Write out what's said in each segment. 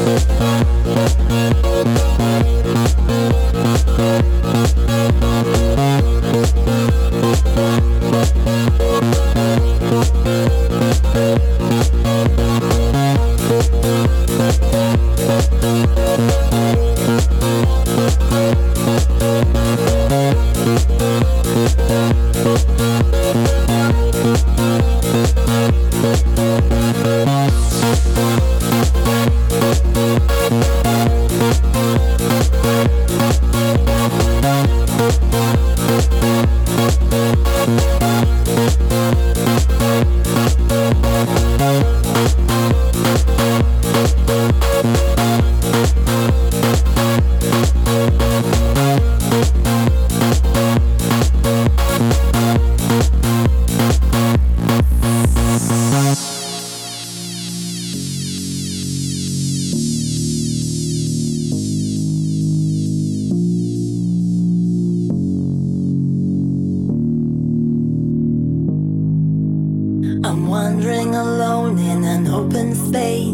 I'm wandering alone in an open space,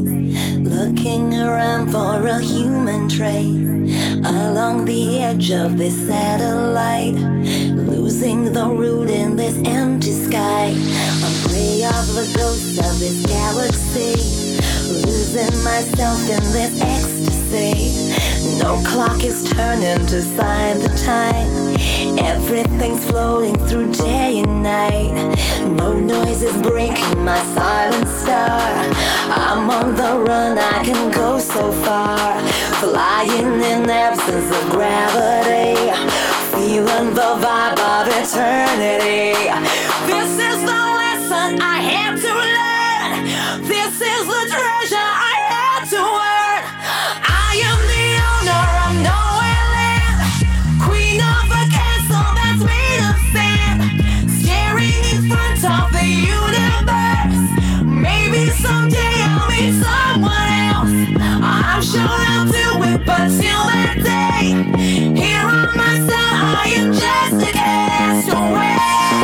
looking around for a human trace. Along the edge of this satellite, losing the route in this empty sky. I'm prey of the ghosts of this galaxy, losing myself in this ecstasy. No clock is turning to sign the time. Everything's floating through day and night. No noise is breaking my silent star. I'm on the run, I can go so far. Flying in absence of gravity, feeling the vibe of eternity. This is the lesson I had to learn. This is the treasure I had to earn. I am the owner of nowhere land, queen of a castle that's made of sand, staring in front of the universe. Maybe someday I'll meet someone else. I'm sure I'll do it, but till that day, here on my side, I am just a castaway.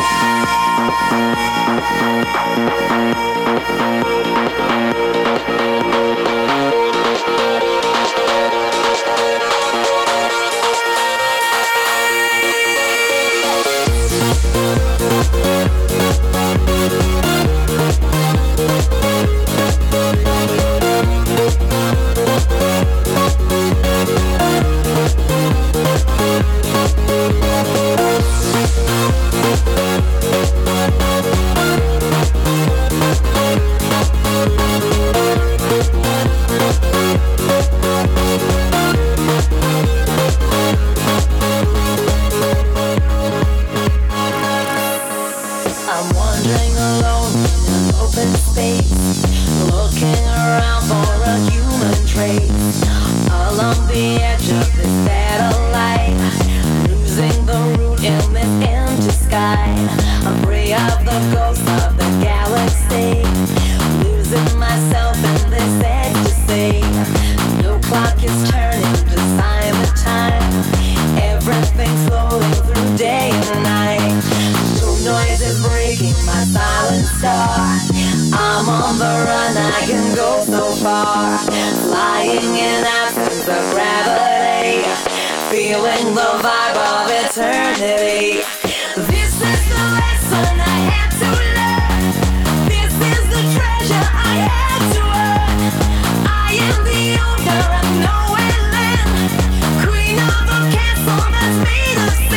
I'm wandering alone in an open space, looking around for a human trace. Along the edge of this satellite, losing the route in this empty sky. I'm free of the ghosts of the galaxy, losing myself in this ecstasy. No clock is turning to sign the time. Everything's flowing through day and night. No noise is breaking my silent star. I'm on the run, I can go so far. Flying in absence of gravity, feeling the vibe of eternity. This is the lesson I had to learn. This is the treasure I had to earn. I am the owner of nowhere land, queen of a castle that's made of